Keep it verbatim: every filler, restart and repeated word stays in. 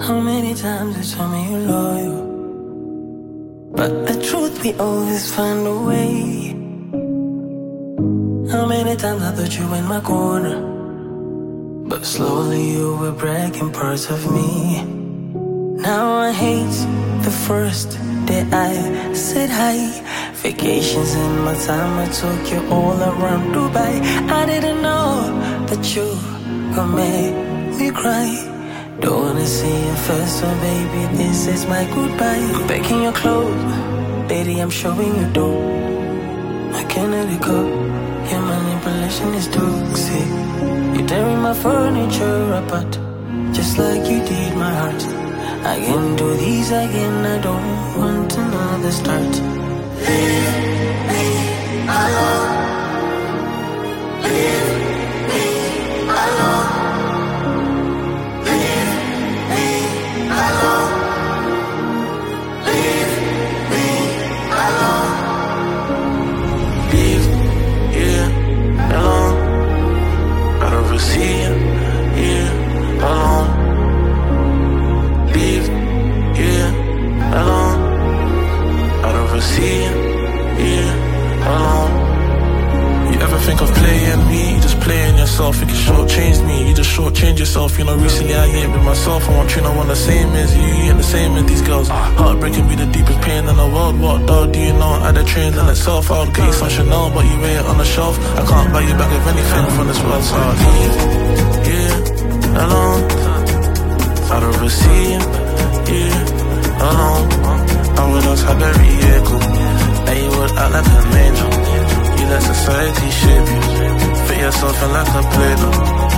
How many times you told me you're loyal, but the truth, we always find a way. How many times I thought you in my corner, but slowly you were breaking parts of me. Now I hate the first day I said hi. Vacations in my time, I took you all around Dubai. I didn't know that you could make me cry. Don't wanna see you first, so baby, this is my goodbye. I'm packing your clothes, baby, I'm showing you dope. I can't let it go, your manipulation is toxic. You're tearing my furniture apart, just like you did my heart. I can't do these again, I don't want another start. Leave me alone. Leave me alone. Leave me alone. Leave me alone. Leave, yeah, alone. I'd rather see you, yeah, alone. Leave, yeah, alone. I'd rather see you, yeah, alone. You ever think of playing me? You just playing yourself, think you shortchanged me. You just shortchanged yourself. You know, recently I ain't been myself. I want you, no one the same as you. You ain't the same as these girls. Heartbreaking be the deepest pain in the world. What dog do you know? I had a train in itself. I'll get you some Chanel, but you ain't on the shelf. I can't buy you back with anything from this world. So I'll leave, yeah, alone. I'd rather see you, yeah, alone. I would else have every vehicle, and you would act like an angel. You let society shape you, fit yourself in like a play-doh.